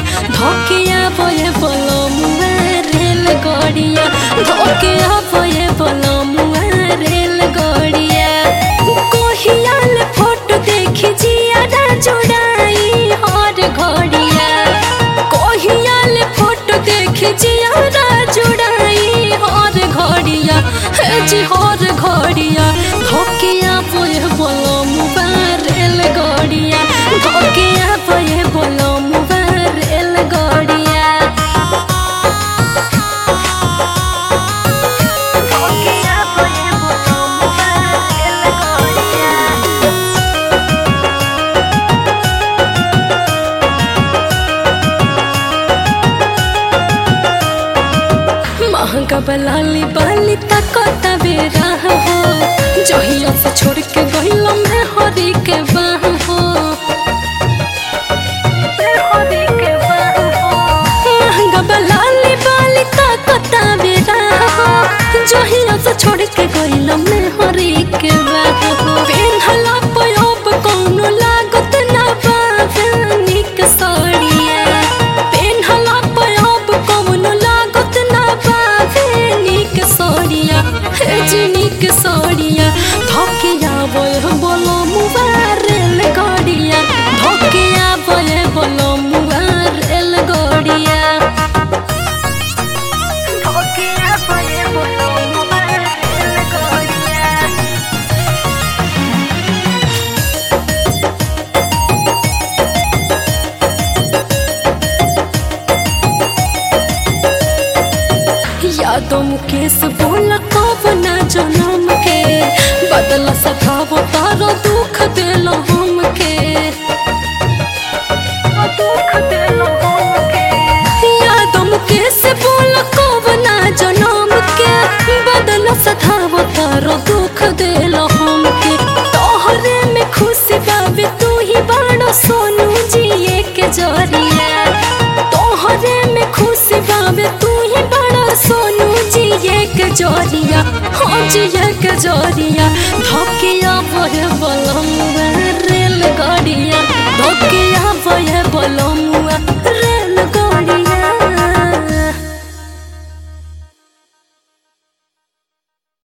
धोकिया बोए बोलो मुआ रेल गड़िया धोकिया बोए बोलो मुआ रेल गड़िया कोहियाल फोटो देखी जियादा जुड़ाई हर घड़िया कोहियाल फोटो देखी जियादा जुड़ाई हर घड़िया जी हर घड़िया धोकिया बोए बोलो मुआ रेल गड़िया धोकिया बोए बोलो मुआ रेल गड़िया धोकिया बोए बोलो मुआ रेल गड़िया महंगा बलाली बाली तकता बेरा हो जहिया से छोड़ के गइल में हरी के बाह हो महंगा बलाली बाली तकता बेरा हो जहिया से छोड़ के गइल में हरी के बाह हो पेन्हला पयोब कोनो लागत ना बावे निक साड़िया पेन्हला पयोब कोनो लागत ना बावे निक साड़िया निक साड़िया धोकिया बोए बोलो मुआ रेल गड़िया धोकिया बोए बोलो मुआ रेल गड़िया धोकिया बोए बोलो मुआ रेल गड़िया यादों मुकेश बोला कब ना जन्म के बदला सखावो तारो दुख दिल हमके यादों मुकेश बोला कब ना जन्म के बदला सखावो तारो दुख दिल हमके तोहरे में खुशी बाबे तू ही बड़ा सोनू जिए के जरिया तोहरे में खुशी बाबे तू ही बड़ा सोनू जिए के जरिया हाँ जिए के जरिया धोकिया बोए बोलो